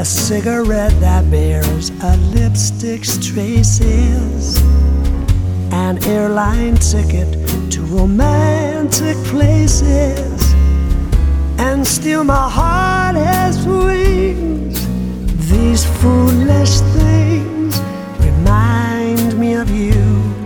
a cigarette that bears a lipstick's traces, an airline ticket to romantic places, and still my heart has wings. These foolish things remind me of you.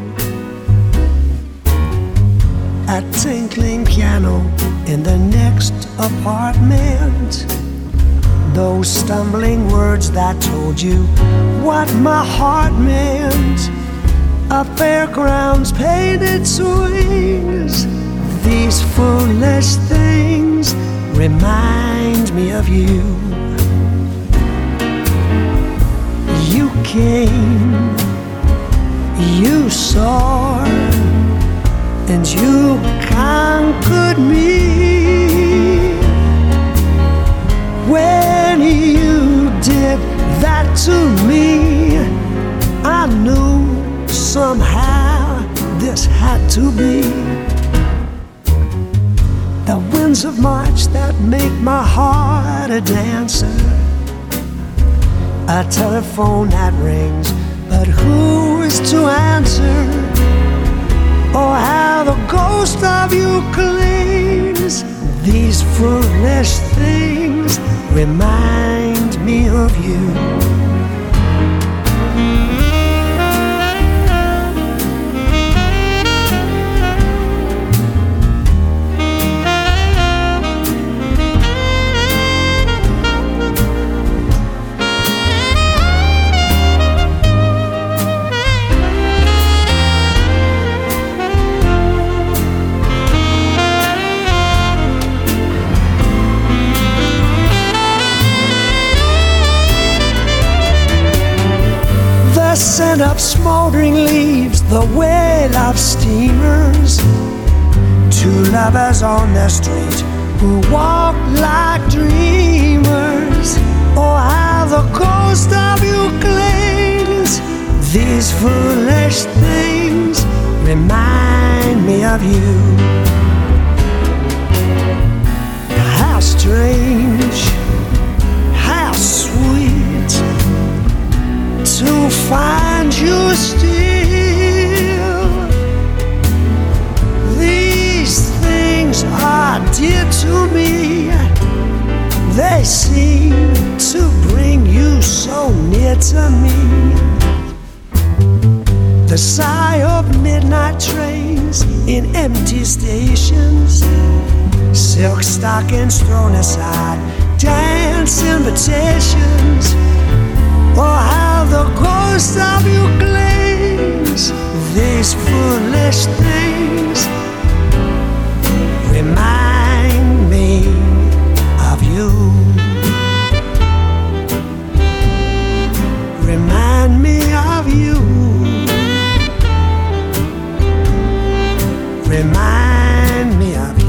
A tinkling piano in the next apartment, those stumbling words that told you what my heart meant, a fairground's painted swings. These foolish things remind me of you. You came, you saw, and you conquered me. When you did that to me, I knew somehow this had to be. The winds of March that make my heart a dancer, a telephone that rings, but who is to answer? Oh, how the ghost of you clings. These foolish things remind me of you. The scent of smoldering leaves, the wail of steamers, two lovers on the street who walk like dreamers. Oh, how the ghost of you clings. These foolish things remind me of you. How strange, how sweet to find you still. These things are dear to me. They seem to bring you so near to me. The sigh of midnight trains in empty stations, silk stockings thrown aside, dance invitations. Oh, how the ghost of you clings. These foolish things remind me of you. Remind me of you. Remind me of you.